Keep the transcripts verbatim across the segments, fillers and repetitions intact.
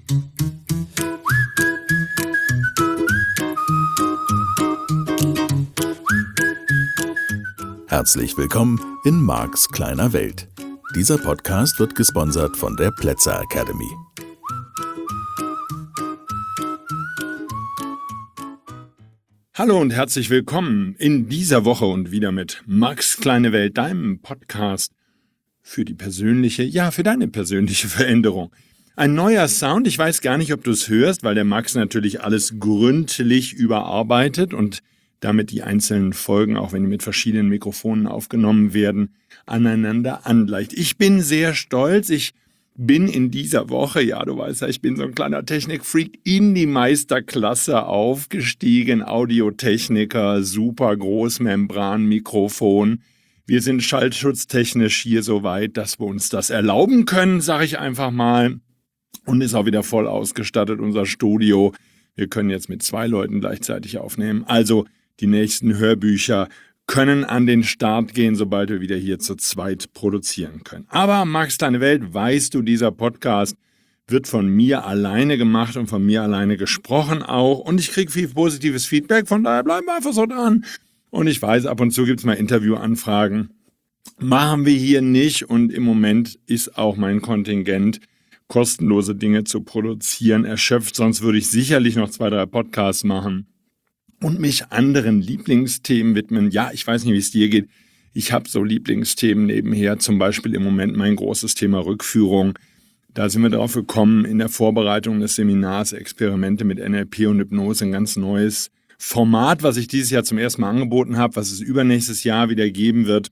Herzlich willkommen in Marks kleiner Welt. Dieser Podcast wird gesponsert von der Plätzer Academy. Hallo und herzlich willkommen in dieser Woche und wieder mit Marks kleine Welt, deinem Podcast für die persönliche, ja, für deine persönliche Veränderung. Ein neuer Sound, ich weiß gar nicht, ob du es hörst, weil der Max natürlich alles gründlich überarbeitet und damit die einzelnen Folgen, auch wenn die mit verschiedenen Mikrofonen aufgenommen werden, aneinander angleicht. Ich bin sehr stolz, ich bin in dieser Woche, ja, du weißt ja, ich bin so ein kleiner Technikfreak, in die Meisterklasse aufgestiegen, Audiotechniker, super Großmembranmikrofon. Wir sind schallschutztechnisch hier so weit, dass wir uns das erlauben können, sage ich einfach mal. Und ist auch wieder voll ausgestattet, unser Studio. Wir können jetzt mit zwei Leuten gleichzeitig aufnehmen. Also die nächsten Hörbücher können an den Start gehen, sobald wir wieder hier zu zweit produzieren können. Aber Marks kleine Welt, weißt du, dieser Podcast wird von mir alleine gemacht und von mir alleine gesprochen auch. Und ich kriege viel positives Feedback, von daher bleiben wir einfach so dran. Und ich weiß, ab und zu gibt es mal Interviewanfragen. Machen wir hier nicht und im Moment ist auch mein Kontingent, kostenlose Dinge zu produzieren, erschöpft. Sonst würde ich sicherlich noch zwei, drei Podcasts machen und mich anderen Lieblingsthemen widmen. Ja, ich weiß nicht, wie es dir geht. Ich habe so Lieblingsthemen nebenher, zum Beispiel im Moment mein großes Thema Rückführung. Da sind wir drauf gekommen, in der Vorbereitung des Seminars Experimente mit N L P und Hypnose, ein ganz neues Format, was ich dieses Jahr zum ersten Mal angeboten habe, was es übernächstes Jahr wieder geben wird.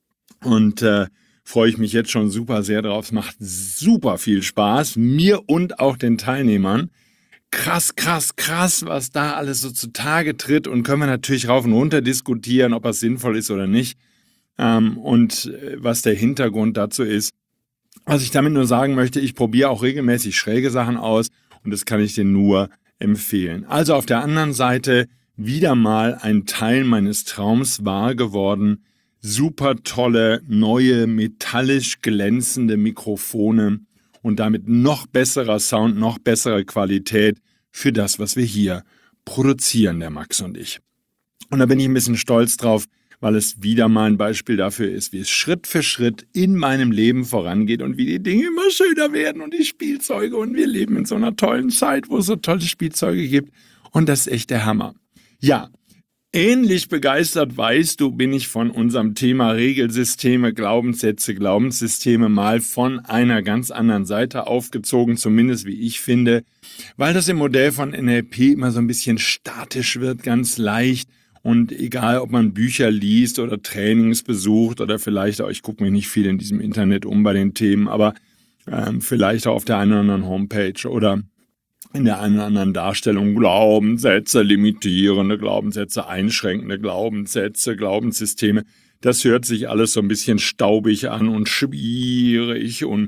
Und äh, freue ich mich jetzt schon super sehr drauf. Es macht super viel Spaß, mir und auch den Teilnehmern. Krass, krass, krass, was da alles so zutage tritt, und können wir natürlich rauf und runter diskutieren, ob das sinnvoll ist oder nicht, ähm, und was der Hintergrund dazu ist. Was ich damit nur sagen möchte, ich probiere auch regelmäßig schräge Sachen aus und das kann ich dir nur empfehlen. Also auf der anderen Seite wieder mal ein Teil meines Traums wahr geworden. Super tolle, neue, metallisch glänzende Mikrofone und damit noch besserer Sound, noch bessere Qualität für das, was wir hier produzieren, der Max und ich. Und da bin ich ein bisschen stolz drauf, weil es wieder mal ein Beispiel dafür ist, wie es Schritt für Schritt in meinem Leben vorangeht und wie die Dinge immer schöner werden und die Spielzeuge, und wir leben in so einer tollen Zeit, wo es so tolle Spielzeuge gibt, und das ist echt der Hammer. Ja, ähnlich begeistert, weißt du, bin ich von unserem Thema Regelsysteme, Glaubenssätze, Glaubenssysteme mal von einer ganz anderen Seite aufgezogen, zumindest wie ich finde, weil das im Modell von N L P immer so ein bisschen statisch wird, ganz leicht, und egal, ob man Bücher liest oder Trainings besucht oder vielleicht auch, ich gucke mir nicht viel in diesem Internet um bei den Themen, aber ähm, vielleicht auch auf der einen oder anderen Homepage oder in der einen oder anderen Darstellung Glaubenssätze, limitierende Glaubenssätze, einschränkende Glaubenssätze, Glaubenssysteme. Das hört sich alles so ein bisschen staubig an und schwierig und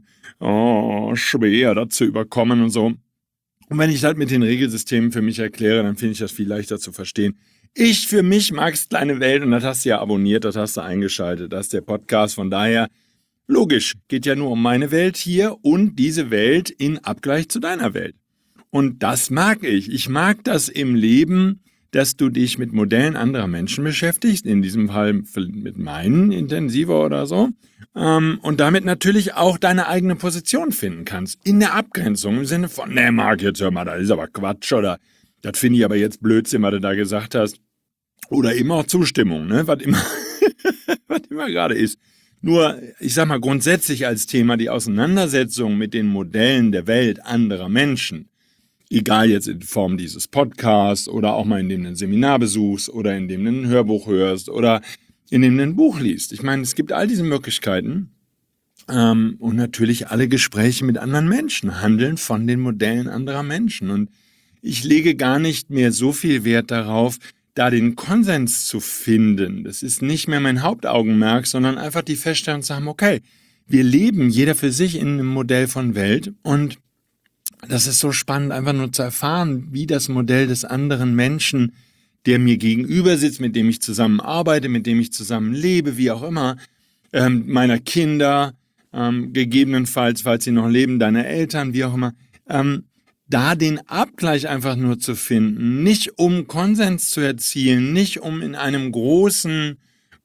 oh, schwer dazu überkommen und so. Und wenn ich das mit den Regelsystemen für mich erkläre, dann finde ich das viel leichter zu verstehen. Ich für mich Marks kleine Welt, und das hast du ja abonniert, das hast du eingeschaltet, das ist der Podcast, von daher logisch, geht ja nur um meine Welt hier und diese Welt in Abgleich zu deiner Welt. Und das mag ich. Ich mag das im Leben, dass du dich mit Modellen anderer Menschen beschäftigst, in diesem Fall mit meinen intensiver oder so, ähm, und damit natürlich auch deine eigene Position finden kannst. In der Abgrenzung, im Sinne von, ne Marc, jetzt hör mal, das ist aber Quatsch, oder das finde ich aber jetzt Blödsinn, was du da gesagt hast. Oder eben auch Zustimmung, ne, was immer, was immer gerade ist. Nur, ich sag mal, grundsätzlich als Thema die Auseinandersetzung mit den Modellen der Welt anderer Menschen, egal jetzt in Form dieses Podcasts oder auch mal indem du ein Seminar besuchst oder indem du ein Hörbuch hörst oder indem du ein Buch liest. Ich meine, es gibt all diese Möglichkeiten, ähm, und natürlich alle Gespräche mit anderen Menschen handeln von den Modellen anderer Menschen. Und ich lege gar nicht mehr so viel Wert darauf, da den Konsens zu finden. Das ist nicht mehr mein Hauptaugenmerk, sondern einfach die Feststellung zu haben, okay, wir leben jeder für sich in einem Modell von Welt, und das ist so spannend, einfach nur zu erfahren, wie das Modell des anderen Menschen, der mir gegenüber sitzt, mit dem ich zusammen arbeite, mit dem ich zusammen lebe, wie auch immer, ähm, meiner Kinder, ähm, gegebenenfalls, falls sie noch leben, deiner Eltern, wie auch immer, ähm, da den Abgleich einfach nur zu finden, nicht um Konsens zu erzielen, nicht um in einem großen,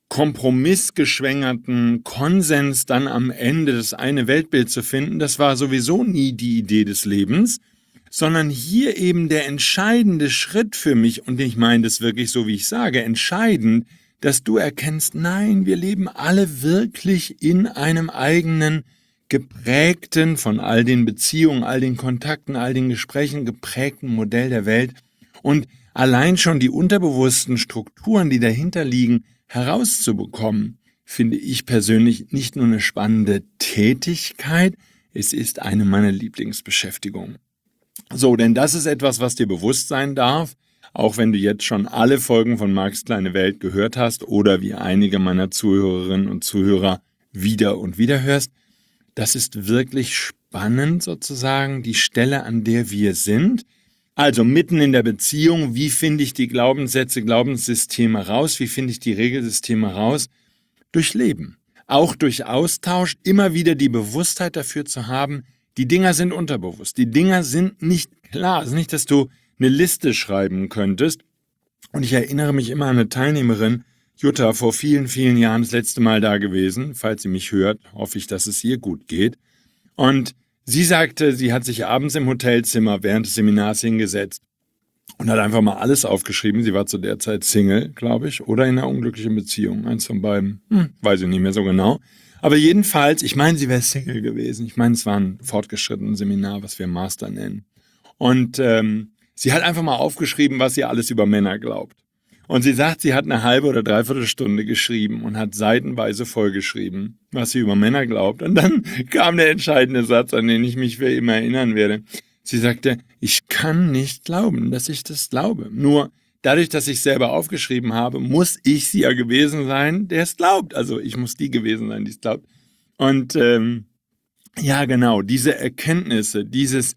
kompromissgeschwängerten Konsens dann am Ende das eine Weltbild zu finden, das war sowieso nie die Idee des Lebens, sondern hier eben der entscheidende Schritt für mich, und ich meine das wirklich so, wie ich sage, entscheidend, dass du erkennst, nein, wir leben alle wirklich in einem eigenen, geprägten, von all den Beziehungen, all den Kontakten, all den Gesprächen geprägten Modell der Welt, und allein schon die unterbewussten Strukturen, die dahinter liegen, herauszubekommen, finde ich persönlich nicht nur eine spannende Tätigkeit, es ist eine meiner Lieblingsbeschäftigungen. So, denn das ist etwas, was dir bewusst sein darf, auch wenn du jetzt schon alle Folgen von Marks kleine Welt gehört hast oder wie einige meiner Zuhörerinnen und Zuhörer wieder und wieder hörst. Das ist wirklich spannend sozusagen, die Stelle, an der wir sind. Also mitten in der Beziehung, wie finde ich die Glaubenssätze, Glaubenssysteme raus, wie finde ich die Regelsysteme raus? Durch Leben. Auch durch Austausch, immer wieder die Bewusstheit dafür zu haben, die Dinger sind unterbewusst, die Dinger sind nicht klar. Es ist nicht, dass du eine Liste schreiben könntest. Und ich erinnere mich immer an eine Teilnehmerin, Jutta, vor vielen, vielen Jahren das letzte Mal da gewesen. Falls sie mich hört, hoffe ich, dass es ihr gut geht. Und sie sagte, sie hat sich abends im Hotelzimmer während des Seminars hingesetzt und hat einfach mal alles aufgeschrieben. Sie war zu der Zeit Single, glaube ich, oder in einer unglücklichen Beziehung. Eins von beiden, hm, weiß ich nicht mehr so genau. Aber jedenfalls, ich meine, sie wäre Single gewesen. Ich meine, es war ein fortgeschrittenes Seminar, was wir Master nennen. Und ähm, sie hat einfach mal aufgeschrieben, was sie alles über Männer glaubt. Und sie sagt, sie hat eine halbe oder dreiviertel Stunde geschrieben und hat seitenweise vollgeschrieben, was sie über Männer glaubt. Und dann kam der entscheidende Satz, an den ich mich für immer erinnern werde. Sie sagte, ich kann nicht glauben, dass ich das glaube. Nur dadurch, dass ich selber aufgeschrieben habe, muss ich sie ja gewesen sein, der es glaubt. Also ich muss die gewesen sein, die es glaubt. Und ähm, ja, genau, diese Erkenntnisse, dieses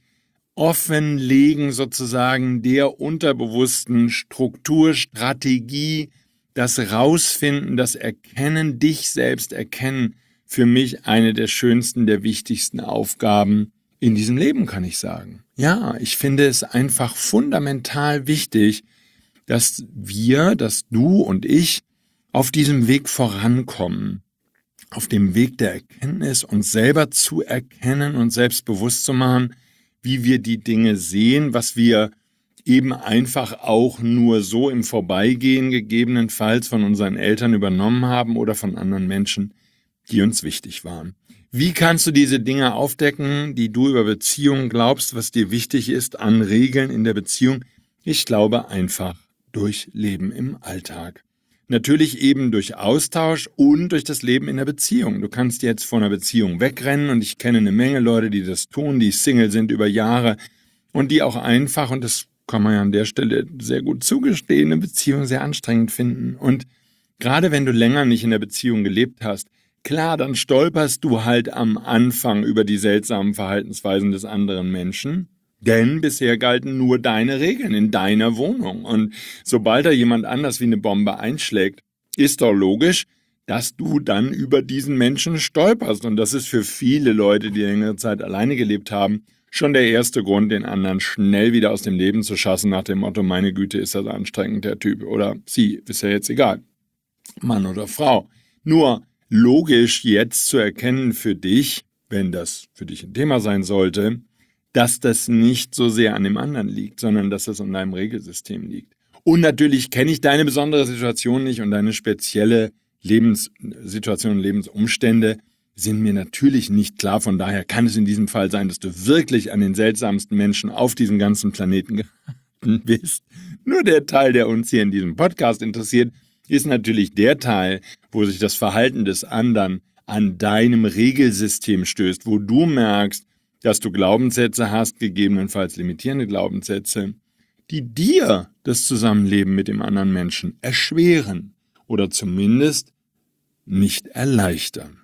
Offenlegen sozusagen der unterbewussten Struktur, Strategie, das Rausfinden, das Erkennen, dich selbst erkennen, für mich eine der schönsten, der wichtigsten Aufgaben in diesem Leben, kann ich sagen. Ja, ich finde es einfach fundamental wichtig, dass wir, dass du und ich auf diesem Weg vorankommen, auf dem Weg der Erkenntnis, uns selber zu erkennen und selbstbewusst zu machen, wie wir die Dinge sehen, was wir eben einfach auch nur so im Vorbeigehen gegebenenfalls von unseren Eltern übernommen haben oder von anderen Menschen, die uns wichtig waren. Wie kannst du diese Dinge aufdecken, die du über Beziehungen glaubst, was dir wichtig ist an Regeln in der Beziehung? Ich glaube einfach durch Leben im Alltag. Natürlich eben durch Austausch und durch das Leben in der Beziehung. Du kannst jetzt von einer Beziehung wegrennen und ich kenne eine Menge Leute, die das tun, die Single sind über Jahre und die auch einfach, und das kann man ja an der Stelle sehr gut zugestehen, eine Beziehung sehr anstrengend finden. Und gerade wenn du länger nicht in der Beziehung gelebt hast, klar, dann stolperst du halt am Anfang über die seltsamen Verhaltensweisen des anderen Menschen. Denn bisher galten nur deine Regeln in deiner Wohnung. Und sobald da jemand anders wie eine Bombe einschlägt, ist doch logisch, dass du dann über diesen Menschen stolperst. Und das ist für viele Leute, die längere Zeit alleine gelebt haben, schon der erste Grund, den anderen schnell wieder aus dem Leben zu schaffen, nach dem Motto, meine Güte, ist das anstrengend, der Typ. Oder sie, ist ja jetzt egal. Mann oder Frau. Nur logisch jetzt zu erkennen für dich, wenn das für dich ein Thema sein sollte, dass das nicht so sehr an dem anderen liegt, sondern dass das an deinem Regelsystem liegt. Und natürlich kenne ich deine besondere Situation nicht und deine spezielle Lebenssituation und Lebensumstände sind mir natürlich nicht klar. Von daher kann es in diesem Fall sein, dass du wirklich an den seltsamsten Menschen auf diesem ganzen Planeten geraten bist. Nur der Teil, der uns hier in diesem Podcast interessiert, ist natürlich der Teil, wo sich das Verhalten des anderen an deinem Regelsystem stößt, wo du merkst, dass du Glaubenssätze hast, gegebenenfalls limitierende Glaubenssätze, die dir das Zusammenleben mit dem anderen Menschen erschweren oder zumindest nicht erleichtern.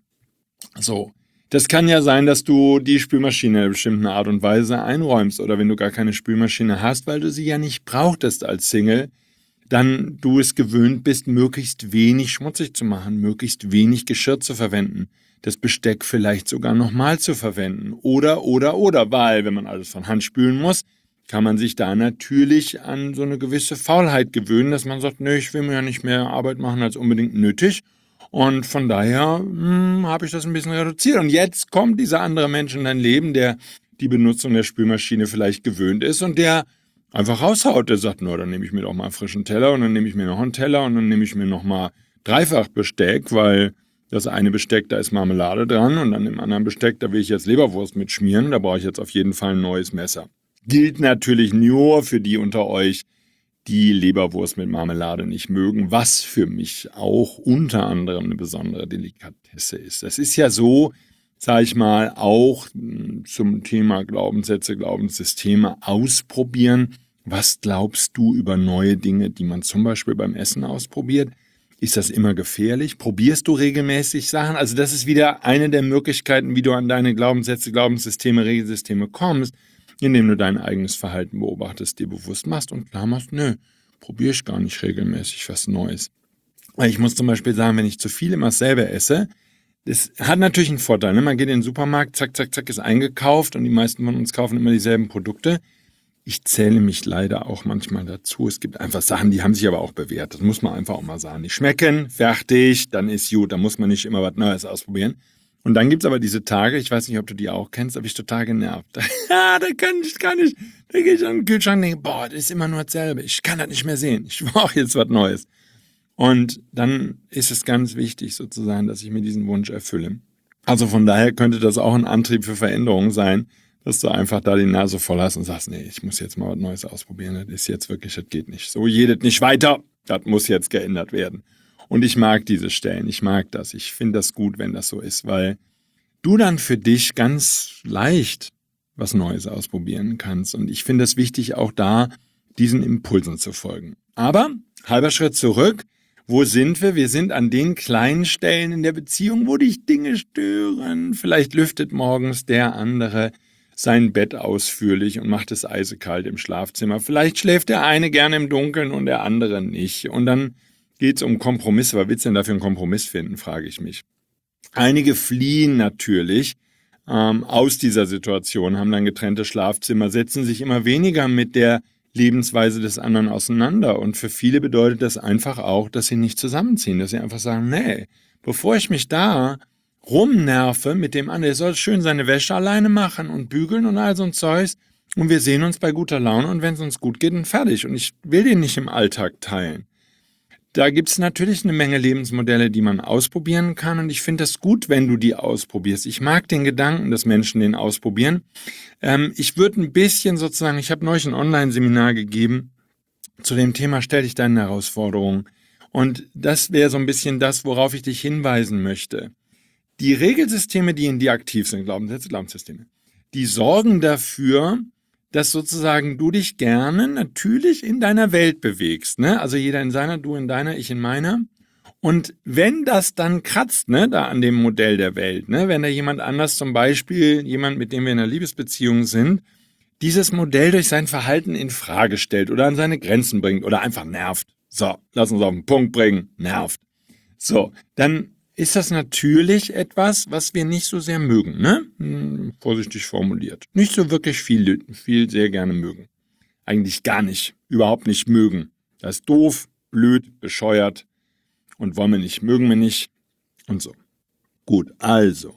So, das kann ja sein, dass du die Spülmaschine in einer bestimmten Art und Weise einräumst oder wenn du gar keine Spülmaschine hast, weil du sie ja nicht brauchtest als Single, dann du es gewöhnt bist, möglichst wenig schmutzig zu machen, möglichst wenig Geschirr zu verwenden, das Besteck vielleicht sogar nochmal zu verwenden. Oder, oder, oder, weil, wenn man alles von Hand spülen muss, kann man sich da natürlich an so eine gewisse Faulheit gewöhnen, dass man sagt, nö, ich will mir ja nicht mehr Arbeit machen als unbedingt nötig. Und von daher hm, habe ich das ein bisschen reduziert. Und jetzt kommt dieser andere Mensch in dein Leben, der die Benutzung der Spülmaschine vielleicht gewöhnt ist und der einfach raushaut. Der sagt, na, dann nehme ich mir doch mal einen frischen Teller und dann nehme ich mir noch einen Teller und dann nehme ich mir noch mal dreifach Besteck, weil das eine Besteck, da ist Marmelade dran und an dem anderen Besteck, da will ich jetzt Leberwurst mitschmieren, da brauche ich jetzt auf jeden Fall ein neues Messer. Gilt natürlich nur für die unter euch, die Leberwurst mit Marmelade nicht mögen, was für mich auch unter anderem eine besondere Delikatesse ist. Das ist ja so, sage ich mal, auch zum Thema Glaubenssätze, Glaubenssysteme ausprobieren. Was glaubst du über neue Dinge, die man zum Beispiel beim Essen ausprobiert? Ist das immer gefährlich? Probierst du regelmäßig Sachen? Also das ist wieder eine der Möglichkeiten, wie du an deine Glaubenssätze, Glaubenssysteme, Regelsysteme kommst, indem du dein eigenes Verhalten beobachtest, dir bewusst machst und klar machst, nö, probiere ich gar nicht regelmäßig was Neues. Weil ich muss zum Beispiel sagen, wenn ich zu viel immer selber esse, das hat natürlich einen Vorteil. Ne? Man geht in den Supermarkt, zack, zack, zack, ist eingekauft und die meisten von uns kaufen immer dieselben Produkte. Ich zähle mich leider auch manchmal dazu. Es gibt einfach Sachen, die haben sich aber auch bewährt. Das muss man einfach auch mal sagen. Die schmecken, fertig, dann ist gut. Da muss man nicht immer was Neues ausprobieren. Und dann gibt es aber diese Tage, ich weiß nicht, ob du die auch kennst, aber ich total genervt. Ja, da kann ich, kann ich, da gehe ich an den Kühlschrank und denke, boah, das ist immer nur dasselbe. Ich kann das nicht mehr sehen. Ich brauche jetzt was Neues. Und dann ist es ganz wichtig sozusagen, dass ich mir diesen Wunsch erfülle. Also von daher könnte das auch ein Antrieb für Veränderung sein, dass du einfach da die Nase voll hast und sagst, nee, ich muss jetzt mal was Neues ausprobieren. Das ist jetzt wirklich, das geht nicht. So geht nicht weiter. Das muss jetzt geändert werden. Und ich mag diese Stellen, ich mag das. Ich finde das gut, wenn das so ist, weil du dann für dich ganz leicht was Neues ausprobieren kannst. Und ich finde es wichtig, auch da diesen Impulsen zu folgen. Aber, halber Schritt zurück, wo sind wir? Wir sind an den kleinen Stellen in der Beziehung, wo dich Dinge stören. Vielleicht lüftet morgens der andere sein Bett ausführlich und macht es eisekalt im Schlafzimmer. Vielleicht schläft der eine gerne im Dunkeln und der andere nicht. Und dann geht es um Kompromisse. Was willst du denn dafür einen Kompromiss finden, frage ich mich. Einige fliehen natürlich ähm, aus dieser Situation, haben dann getrennte Schlafzimmer, setzen sich immer weniger mit der Lebensweise des anderen auseinander. Und für viele bedeutet das einfach auch, dass sie nicht zusammenziehen, dass sie einfach sagen, nee, bevor ich mich da rumnerve mit dem anderen, der soll schön seine Wäsche alleine machen und bügeln und all so ein Zeugs und wir sehen uns bei guter Laune und wenn es uns gut geht, dann fertig. Und ich will den nicht im Alltag teilen. Da gibt es natürlich eine Menge Lebensmodelle, die man ausprobieren kann und ich finde das gut, wenn du die ausprobierst. Ich mag den Gedanken, dass Menschen den ausprobieren. Ähm, ich würde ein bisschen sozusagen, ich habe neulich ein Online-Seminar gegeben zu dem Thema, stell dich deinen Herausforderungen. Und das wäre so ein bisschen das, worauf ich dich hinweisen möchte. Die Regelsysteme, die in dir aktiv sind, Glaubenssätze, Glaubenssysteme, die sorgen dafür, dass sozusagen du dich gerne natürlich in deiner Welt bewegst, ne? Also jeder in seiner, du in deiner, ich in meiner. Und wenn das dann kratzt, ne, da an dem Modell der Welt, ne, wenn da jemand anders, zum Beispiel jemand, mit dem wir in einer Liebesbeziehung sind, dieses Modell durch sein Verhalten in Frage stellt oder an seine Grenzen bringt oder einfach nervt. So, lass uns auf den Punkt bringen, nervt. So, dann ist das natürlich etwas, was wir nicht so sehr mögen, ne? Hm, vorsichtig formuliert. Nicht so wirklich viel, viel sehr gerne mögen. Eigentlich gar nicht, überhaupt nicht mögen. Das ist doof, blöd, bescheuert und wollen wir nicht, mögen wir nicht und so. Gut, also.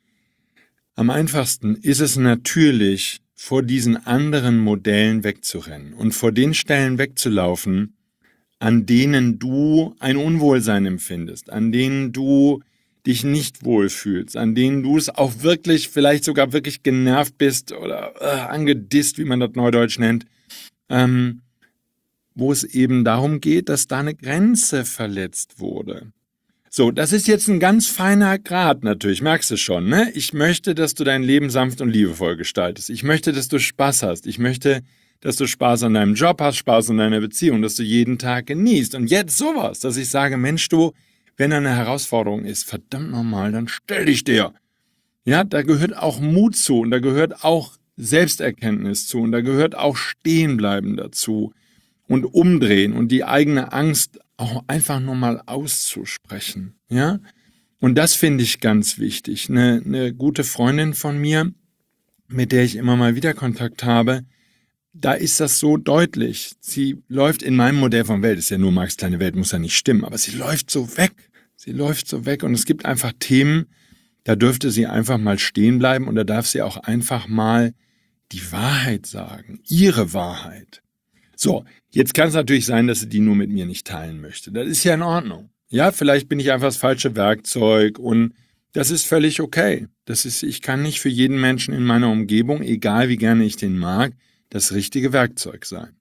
Am einfachsten ist es natürlich, vor diesen anderen Modellen wegzurennen und vor den Stellen wegzulaufen, an denen du ein Unwohlsein empfindest, an denen du dich nicht wohlfühlst, an denen du es auch wirklich, vielleicht sogar wirklich genervt bist oder äh, angedisst, wie man das neudeutsch nennt, ähm, wo es eben darum geht, dass da eine Grenze verletzt wurde. So, das ist jetzt ein ganz feiner Grad natürlich, merkst du schon, ne? Ich möchte, dass du dein Leben sanft und liebevoll gestaltest. Ich möchte, dass du Spaß hast. Ich möchte, dass du Spaß an deinem Job hast, Spaß an deiner Beziehung, dass du jeden Tag genießt. Und jetzt sowas, dass ich sage, Mensch, du, wenn da eine Herausforderung ist, verdammt nochmal, dann stell dich der. Ja, da gehört auch Mut zu und da gehört auch Selbsterkenntnis zu und da gehört auch Stehenbleiben dazu und Umdrehen und die eigene Angst auch einfach nur mal auszusprechen. Ja, Und das finde ich ganz wichtig. Eine, eine gute Freundin von mir, mit der ich immer mal wieder Kontakt habe, da ist das so deutlich. Sie läuft in meinem Modell von Welt, ist ja nur Marx kleine Welt, muss ja nicht stimmen, aber sie läuft so weg. Sie läuft so weg und es gibt einfach Themen, da dürfte sie einfach mal stehen bleiben und da darf sie auch einfach mal die Wahrheit sagen, ihre Wahrheit. So, jetzt kann es natürlich sein, dass sie die nur mit mir nicht teilen möchte. Das ist ja in Ordnung. Ja, vielleicht bin ich einfach das falsche Werkzeug und das ist völlig okay. Das ist, ich kann nicht für jeden Menschen in meiner Umgebung, egal wie gerne ich den mag, das richtige Werkzeug sein.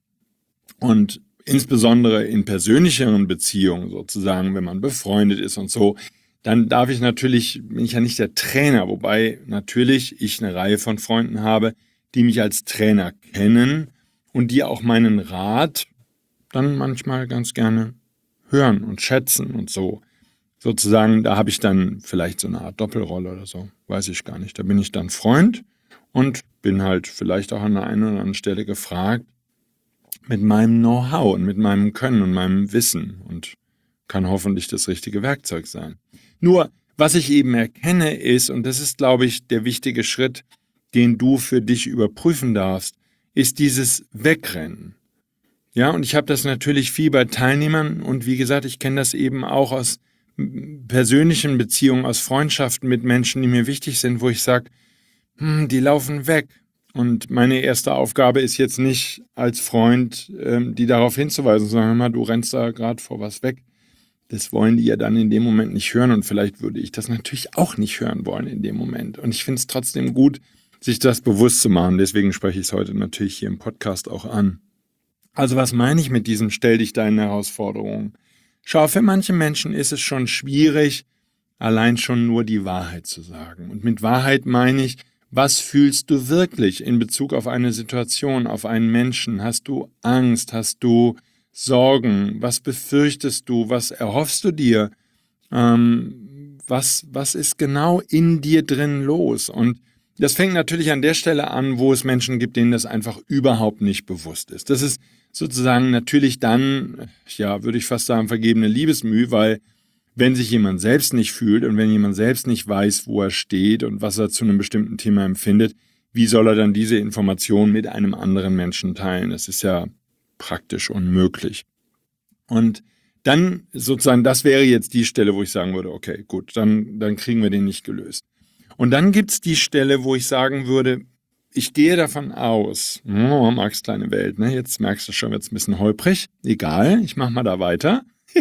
Und insbesondere in persönlicheren Beziehungen sozusagen, wenn man befreundet ist und so, dann darf ich natürlich, bin ich ja nicht der Trainer, wobei natürlich ich eine Reihe von Freunden habe, die mich als Trainer kennen und die auch meinen Rat dann manchmal ganz gerne hören und schätzen und so. Sozusagen, da habe ich dann vielleicht so eine Art Doppelrolle oder so, weiß ich gar nicht. Da bin ich dann Freund und bin halt vielleicht auch an der einen oder anderen Stelle gefragt mit meinem Know-how und mit meinem Können und meinem Wissen und kann hoffentlich das richtige Werkzeug sein. Nur, was ich eben erkenne ist, und das ist, glaube ich, der wichtige Schritt, den du für dich überprüfen darfst, ist dieses Wegrennen. Ja, und ich habe das natürlich viel bei Teilnehmern und wie gesagt, ich kenne das eben auch aus persönlichen Beziehungen, aus Freundschaften mit Menschen, die mir wichtig sind, wo ich sage, hm, die laufen weg. Und meine erste Aufgabe ist jetzt nicht als Freund, ähm, die darauf hinzuweisen, sondern hör mal, du rennst da gerade vor was weg. Das wollen die ja dann in dem Moment nicht hören und vielleicht würde ich das natürlich auch nicht hören wollen in dem Moment. Und ich finde es trotzdem gut, sich das bewusst zu machen. Deswegen spreche ich es heute natürlich hier im Podcast auch an. Also was meine ich mit diesem Stell dich deinen Herausforderungen? Schau, für manche Menschen ist es schon schwierig, allein schon nur die Wahrheit zu sagen. Und mit Wahrheit meine ich, was fühlst du wirklich in Bezug auf eine Situation, auf einen Menschen? Hast du Angst? Hast du Sorgen? Was befürchtest du? Was erhoffst du dir? Ähm, was, was ist genau in dir drin los? Und das fängt natürlich an der Stelle an, wo es Menschen gibt, denen das einfach überhaupt nicht bewusst ist. Das ist sozusagen natürlich dann, ja, würde ich fast sagen, vergebene Liebesmüh, weil wenn sich jemand selbst nicht fühlt und wenn jemand selbst nicht weiß, wo er steht und was er zu einem bestimmten Thema empfindet, wie soll er dann diese Information mit einem anderen Menschen teilen? Das ist ja praktisch unmöglich. Und dann sozusagen, das wäre jetzt die Stelle, wo ich sagen würde, okay, gut, dann, dann kriegen wir den nicht gelöst. Und dann gibt's die Stelle, wo ich sagen würde, ich gehe davon aus, oh, Marx kleine Welt, ne? Jetzt merkst du schon, wird's ein bisschen holprig. Egal, ich mach mal da weiter.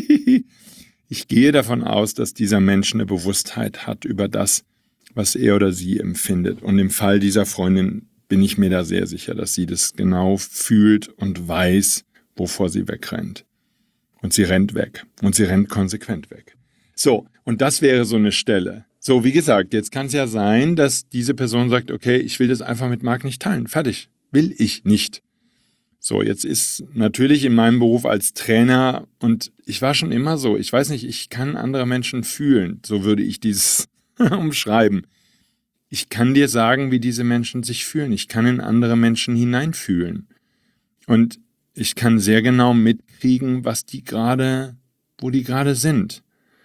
Ich gehe davon aus, dass dieser Mensch eine Bewusstheit hat über das, was er oder sie empfindet. Und im Fall dieser Freundin bin ich mir da sehr sicher, dass sie das genau fühlt und weiß, wovor sie wegrennt. Und sie rennt weg. Und sie rennt konsequent weg. So, und das wäre so eine Stelle. So, wie gesagt, jetzt kann es ja sein, dass diese Person sagt, okay, ich will das einfach mit Marc nicht teilen. Fertig. Will ich nicht. So, jetzt ist natürlich in meinem Beruf als Trainer, und ich war schon immer so, ich weiß nicht, ich kann andere Menschen fühlen, so würde ich dieses umschreiben. Ich kann dir sagen, wie diese Menschen sich fühlen. Ich kann in andere Menschen hineinfühlen. Und ich kann sehr genau mitkriegen, was die gerade, wo die gerade sind.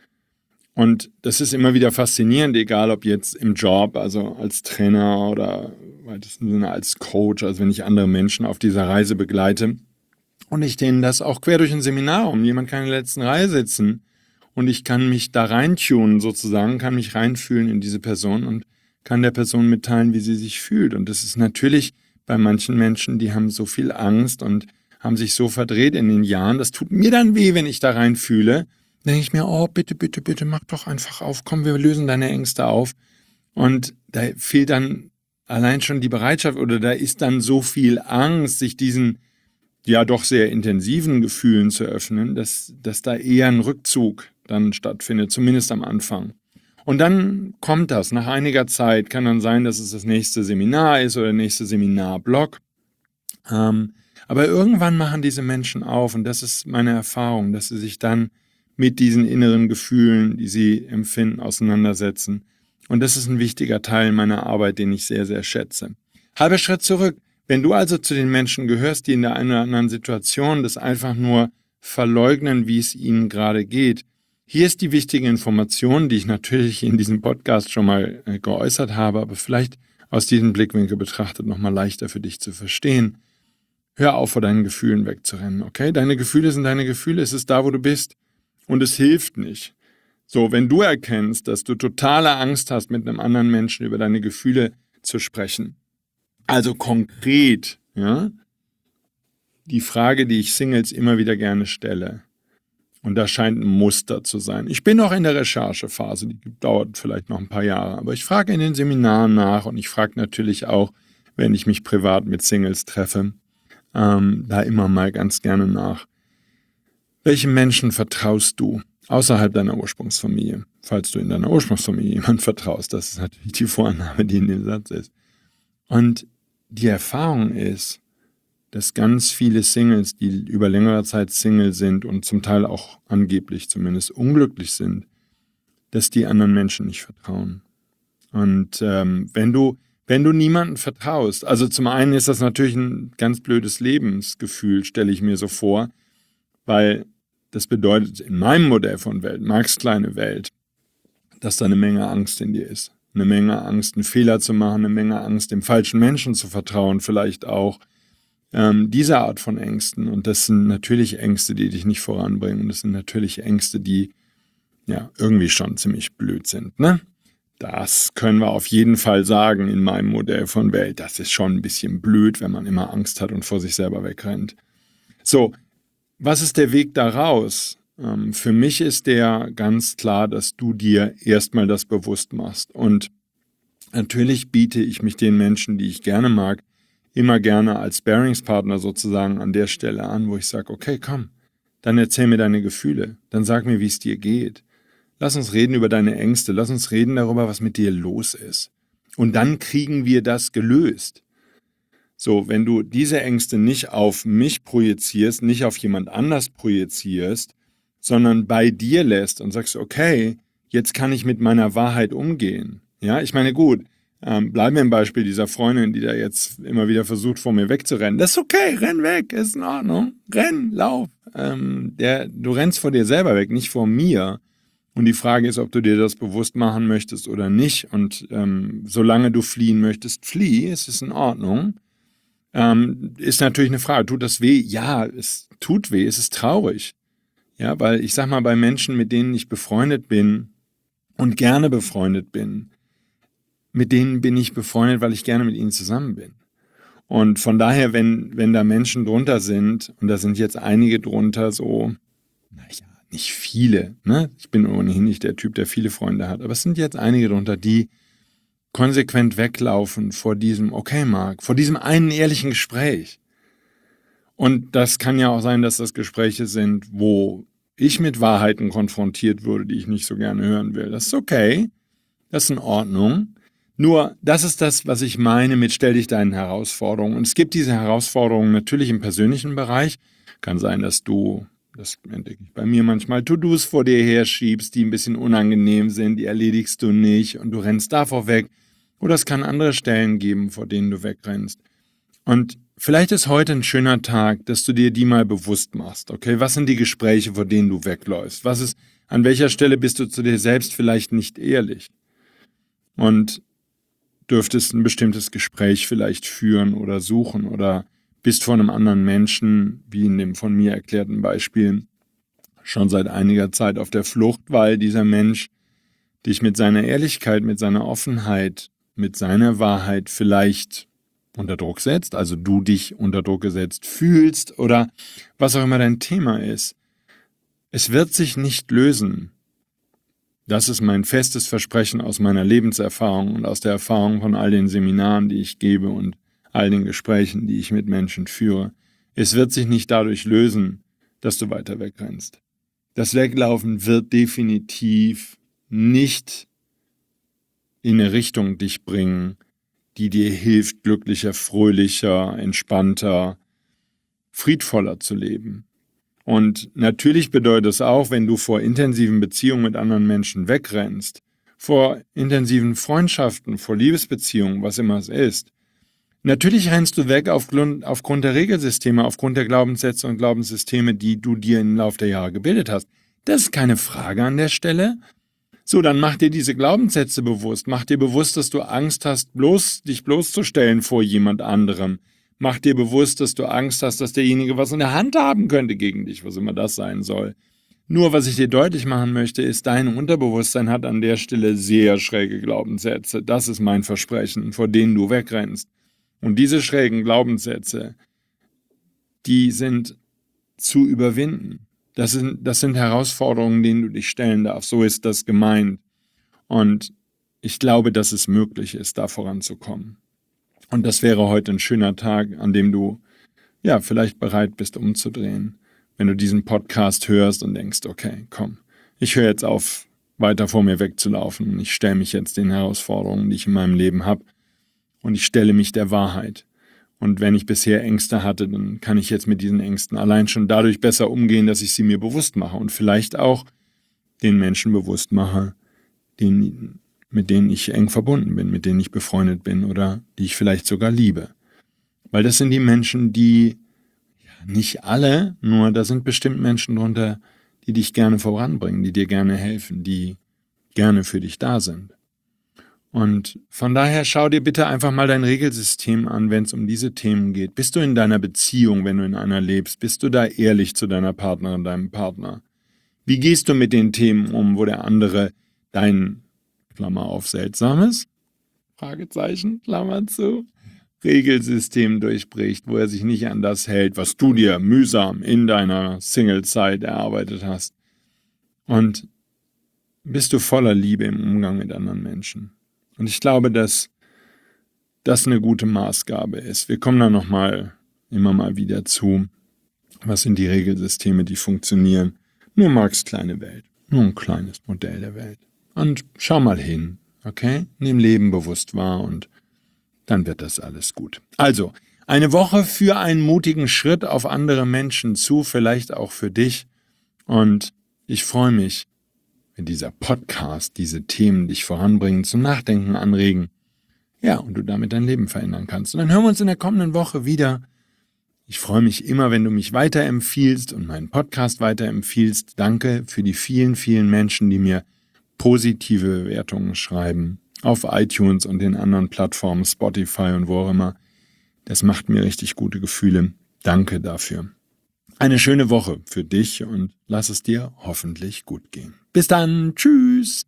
Und das ist immer wieder faszinierend, egal ob jetzt im Job, also als Trainer oder im weitesten Sinne als Coach, also wenn ich andere Menschen auf dieser Reise begleite und ich denen das auch quer durch ein Seminarraum, jemand kann in der letzten Reihe sitzen und ich kann mich da reintunen sozusagen, kann mich reinfühlen in diese Person und kann der Person mitteilen, wie sie sich fühlt. Und das ist natürlich bei manchen Menschen, die haben so viel Angst und haben sich so verdreht in den Jahren, das tut mir dann weh, wenn ich da reinfühle. Dann denke ich mir, oh, bitte, bitte, bitte, mach doch einfach auf, komm, wir lösen deine Ängste auf. Und da fehlt dann allein schon die Bereitschaft oder da ist dann so viel Angst, sich diesen ja doch sehr intensiven Gefühlen zu öffnen, dass, dass da eher ein Rückzug dann stattfindet, zumindest am Anfang. Und dann kommt das, nach einiger Zeit kann dann sein, dass es das nächste Seminar ist oder der nächste Seminarblock. Ähm, aber irgendwann machen diese Menschen auf und das ist meine Erfahrung, dass sie sich dann mit diesen inneren Gefühlen, die sie empfinden, auseinandersetzen. Und das ist ein wichtiger Teil meiner Arbeit, den ich sehr, sehr schätze. Halber Schritt zurück. Wenn du also zu den Menschen gehörst, die in der einen oder anderen Situation das einfach nur verleugnen, wie es ihnen gerade geht, hier ist die wichtige Information, die ich natürlich in diesem Podcast schon mal äh, geäußert habe, aber vielleicht aus diesem Blickwinkel betrachtet nochmal leichter für dich zu verstehen. Hör auf, vor deinen Gefühlen wegzurennen, okay? Deine Gefühle sind deine Gefühle, es ist da, wo du bist und es hilft nicht. So, wenn du erkennst, dass du totale Angst hast, mit einem anderen Menschen über deine Gefühle zu sprechen, also konkret, ja, die Frage, die ich Singles immer wieder gerne stelle, und das scheint ein Muster zu sein. Ich bin noch in der Recherchephase, die dauert vielleicht noch ein paar Jahre, aber ich frage in den Seminaren nach und ich frage natürlich auch, wenn ich mich privat mit Singles treffe, ähm, da immer mal ganz gerne nach. Welchen Menschen vertraust du außerhalb deiner Ursprungsfamilie? Falls du in deiner Ursprungsfamilie jemand vertraust, das ist natürlich die Vorannahme, die in dem Satz ist. Und die Erfahrung ist, dass ganz viele Singles, die über längere Zeit Single sind und zum Teil auch angeblich zumindest unglücklich sind, dass die anderen Menschen nicht vertrauen. Und ähm, wenn du, wenn du niemandem vertraust, also zum einen ist das natürlich ein ganz blödes Lebensgefühl, stelle ich mir so vor, weil das bedeutet in meinem Modell von Welt, Marx kleine Welt, dass da eine Menge Angst in dir ist. Eine Menge Angst, einen Fehler zu machen, eine Menge Angst, dem falschen Menschen zu vertrauen, vielleicht auch. Ähm, diese Art von Ängsten, und das sind natürlich Ängste, die dich nicht voranbringen, das sind natürlich Ängste, die ja irgendwie schon ziemlich blöd sind, ne? Das können wir auf jeden Fall sagen in meinem Modell von Welt. Das ist schon ein bisschen blöd, wenn man immer Angst hat und vor sich selber wegrennt. So, was ist der Weg da raus? Ähm, für mich ist der ganz klar, dass du dir erstmal das bewusst machst. Und natürlich biete ich mich den Menschen, die ich gerne mag, immer gerne als Sparringspartner sozusagen an der Stelle an, wo ich sage, okay, komm, dann erzähl mir deine Gefühle, dann sag mir, wie es dir geht. Lass uns reden über deine Ängste, lass uns reden darüber, was mit dir los ist. Und dann kriegen wir das gelöst. So, wenn du diese Ängste nicht auf mich projizierst, nicht auf jemand anders projizierst, sondern bei dir lässt und sagst, okay, jetzt kann ich mit meiner Wahrheit umgehen. Ja, ich meine, gut, Ähm, bleiben wir im Beispiel dieser Freundin, die da jetzt immer wieder versucht, vor mir wegzurennen. Das ist okay, renn weg, ist in Ordnung. Renn, lauf. Ähm, der, du rennst vor dir selber weg, nicht vor mir. Und die Frage ist, ob du dir das bewusst machen möchtest oder nicht. Und ähm, solange du fliehen möchtest, flieh, es ist in Ordnung. Ähm, ist natürlich eine Frage, tut das weh? Ja, es tut weh, es ist traurig. Ja, weil ich sag mal, bei Menschen, mit denen ich befreundet bin und gerne befreundet bin, mit denen bin ich befreundet, weil ich gerne mit ihnen zusammen bin. Und von daher, wenn, wenn da Menschen drunter sind, und da sind jetzt einige drunter so, naja, nicht viele, ne? Ich bin ohnehin nicht der Typ, der viele Freunde hat, aber es sind jetzt einige drunter, die konsequent weglaufen vor diesem, okay, Marc, vor diesem einen ehrlichen Gespräch. Und das kann ja auch sein, dass das Gespräche sind, wo ich mit Wahrheiten konfrontiert wurde, die ich nicht so gerne hören will. Das ist okay, das ist in Ordnung. Nur, das ist das, was ich meine mit stell dich deinen Herausforderungen. Und es gibt diese Herausforderungen natürlich im persönlichen Bereich. Kann sein, dass du, das entdecke ich bei mir manchmal, To-Dos vor dir herschiebst, die ein bisschen unangenehm sind, die erledigst du nicht und du rennst davor weg. Oder es kann andere Stellen geben, vor denen du wegrennst. Und vielleicht ist heute ein schöner Tag, dass du dir die mal bewusst machst. Okay, was sind die Gespräche, vor denen du wegläufst? Was ist, an welcher Stelle bist du zu dir selbst vielleicht nicht ehrlich? Und dürftest ein bestimmtes Gespräch vielleicht führen oder suchen oder bist vor einem anderen Menschen, wie in dem von mir erklärten Beispiel, schon seit einiger Zeit auf der Flucht, weil dieser Mensch dich mit seiner Ehrlichkeit, mit seiner Offenheit, mit seiner Wahrheit vielleicht unter Druck setzt, also du dich unter Druck gesetzt fühlst oder was auch immer dein Thema ist. Es wird sich nicht lösen. Das ist mein festes Versprechen aus meiner Lebenserfahrung und aus der Erfahrung von all den Seminaren, die ich gebe und all den Gesprächen, die ich mit Menschen führe. Es wird sich nicht dadurch lösen, dass du weiter wegrennst. Das Weglaufen wird definitiv nicht in eine Richtung dich bringen, die dir hilft, glücklicher, fröhlicher, entspannter, friedvoller zu leben. Und natürlich bedeutet es auch, wenn du vor intensiven Beziehungen mit anderen Menschen wegrennst, vor intensiven Freundschaften, vor Liebesbeziehungen, was immer es ist. Natürlich rennst du weg aufgrund, aufgrund der Regelsysteme, aufgrund der Glaubenssätze und Glaubenssysteme, die du dir im Laufe der Jahre gebildet hast. Das ist keine Frage an der Stelle. So, dann mach dir diese Glaubenssätze bewusst. Mach dir bewusst, dass du Angst hast, bloß, dich bloßzustellen vor jemand anderem. Mach dir bewusst, dass du Angst hast, dass derjenige was in der Hand haben könnte gegen dich, was immer das sein soll. Nur, was ich dir deutlich machen möchte, ist, dein Unterbewusstsein hat an der Stelle sehr schräge Glaubenssätze. Das ist mein Versprechen, vor denen du wegrennst. Und diese schrägen Glaubenssätze, die sind zu überwinden. Das sind, das sind Herausforderungen, denen du dich stellen darfst. So ist das gemeint. Und ich glaube, dass es möglich ist, da voranzukommen. Und das wäre heute ein schöner Tag, an dem du ja vielleicht bereit bist, umzudrehen. Wenn du diesen Podcast hörst und denkst, okay, komm, ich höre jetzt auf, weiter vor mir wegzulaufen. Ich stelle mich jetzt den Herausforderungen, die ich in meinem Leben habe. Und ich stelle mich der Wahrheit. Und wenn ich bisher Ängste hatte, dann kann ich jetzt mit diesen Ängsten allein schon dadurch besser umgehen, dass ich sie mir bewusst mache und vielleicht auch den Menschen bewusst mache, den, mit denen ich eng verbunden bin, mit denen ich befreundet bin oder die ich vielleicht sogar liebe. Weil das sind die Menschen, die, ja, nicht alle, nur da sind bestimmt Menschen drunter, die dich gerne voranbringen, die dir gerne helfen, die gerne für dich da sind. Und von daher schau dir bitte einfach mal dein Regelsystem an, wenn es um diese Themen geht. Bist du in deiner Beziehung, wenn du in einer lebst? Bist du da ehrlich zu deiner Partnerin, deinem Partner? Wie gehst du mit den Themen um, wo der andere dein, Klammer auf, seltsames, Fragezeichen, Klammer zu, Regelsystem durchbricht, wo er sich nicht an das hält, was du dir mühsam in deiner Single-Zeit erarbeitet hast? Und bist du voller Liebe im Umgang mit anderen Menschen? Und ich glaube, dass das eine gute Maßgabe ist. Wir kommen da nochmal immer mal wieder zu. Was sind die Regelsysteme, die funktionieren? Nur Marx' kleine Welt. Nur ein kleines Modell der Welt. Und schau mal hin, okay? Nimm Leben bewusst wahr und dann wird das alles gut. Also, eine Woche für einen mutigen Schritt auf andere Menschen zu, vielleicht auch für dich. Und ich freue mich, wenn dieser Podcast diese Themen dich voranbringen, zum Nachdenken anregen. Ja, und du damit dein Leben verändern kannst. Und dann hören wir uns in der kommenden Woche wieder. Ich freue mich immer, wenn du mich weiterempfiehlst und meinen Podcast weiterempfiehlst. Danke für die vielen, vielen Menschen, die mir positive Bewertungen schreiben. Auf iTunes und den anderen Plattformen, Spotify und wo auch immer. Das macht mir richtig gute Gefühle. Danke dafür. Eine schöne Woche für dich und lass es dir hoffentlich gut gehen. Bis dann. Tschüss.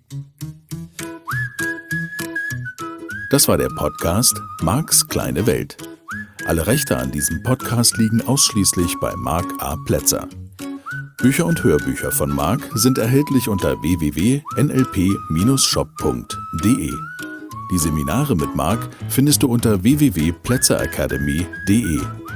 Das war der Podcast Marks kleine Welt. Alle Rechte an diesem Podcast liegen ausschließlich bei Mark A. Plätzer. Bücher und Hörbücher von Mark sind erhältlich unter w w w punkt n l p dash shop punkt d e. Die Seminare mit Mark findest du unter w w w punkt plätzer academy punkt d e.